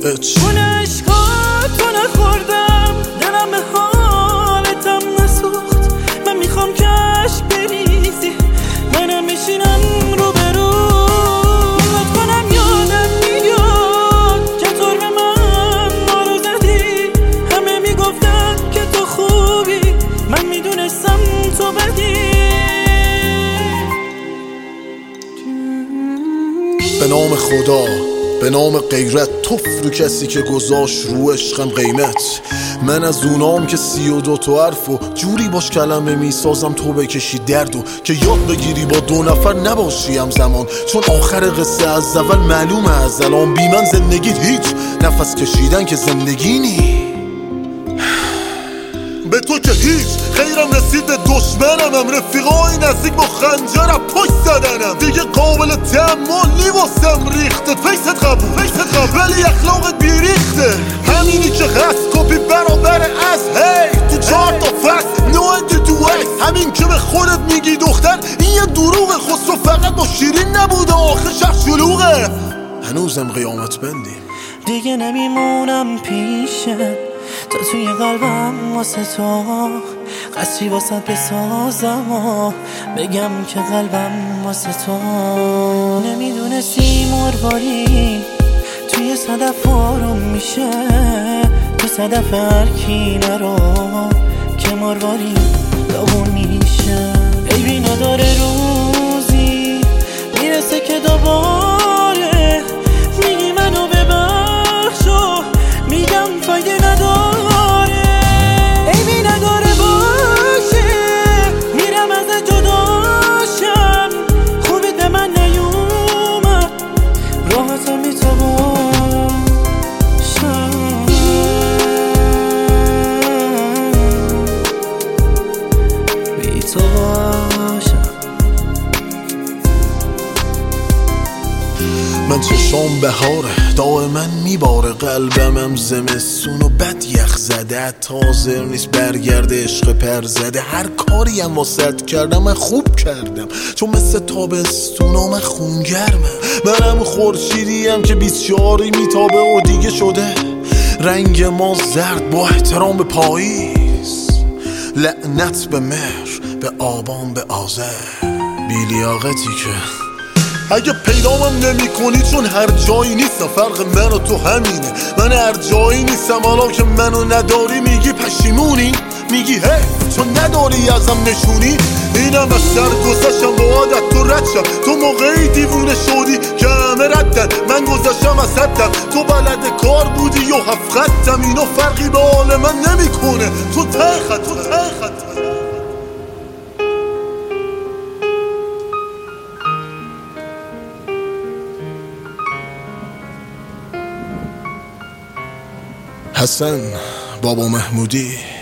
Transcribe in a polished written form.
اون عشقات رو نخوردم، دلم به حالتم نسوخت. من میخوام که عشق بریزی، منم میشینم رو برو. میخواد کنم یادم میاد که طور به من ما رو زدی. همه میگفتن که تو خوبی، من میدونستم تو بدی. به نام خدا، به نام غیرت، توف رو کسی که گذاشت رو عشقم قیمت. من از اونام که 32 حرف و جوری باش کلمه میسازم تو بکشی دردو، که یاد بگیری با 2 نفر نباشی همزمان. چون آخر قصه از اول معلومه از الان، بی من زندگیت هیچ، نفس کشیدن که زندگی نی. به تو که هیچ خیرم رسید، به دشمنم رفیقای نزدیک با خنجرم پشت زدنم. دیگه قابل تحمل واسم ریخته، فیست قبول ولی اخلاقت بیریخته. همینی که هست کپی برابر از هی تو 4 تا فصل نو تو همین که به خودت میگی دختر این یه دروغه. خسرو فقط با شیرین نبوده، آخه شب شلوغه. هنوزم قیامت بندیم، دیگه نمیمونم پیشت، تا توی قلبم واسه تو قصری واسه بسازم و بگم که قلبم واسه تو. نمیدونستی مرواری توی صدف آروم میشه، تو صدف هر کی نرو که مرواری داغون میشه. عیبی نداره روزی میرسه که دوباره میگی منو ببخش و میگم فایده نداره. عیبی نداره باشه میرم از جداشم، خوبی به من نیومد راحتم بی تو باشم. من چشام بهاره دائما میباره، قلبمم زمستون و بد یخ زده. تازه نیست برگرده عشق پر زده. هر کاری هم واسط کردم من خوب کردم، چون مثل تابستونا من خونگرمم. منم خورشیدیم که 24 میتابه و دیگه شده رنگ ما زرد با احترام به پاییز. لعنت به مهر، به آبان، به آذر، بی‌لیاقتی که اگه پیدامم نمی کنی، چون هر جایی نیستم. فرق من و تو همینه، من هر جایی نیستم. حالا که منو نداری میگی پشیمونی، میگی هی چون نداری ازم نشونی. اینم از سر گذشتم با عادت تو ردشم. تو موقعی دیوونه شدی که همه ردن، من گذشتم از حدم. تو بلد کار بودی و 7 خطم، اینو فرقی به حال من نمی کنه. تو ته خط حسن بابا محمودی.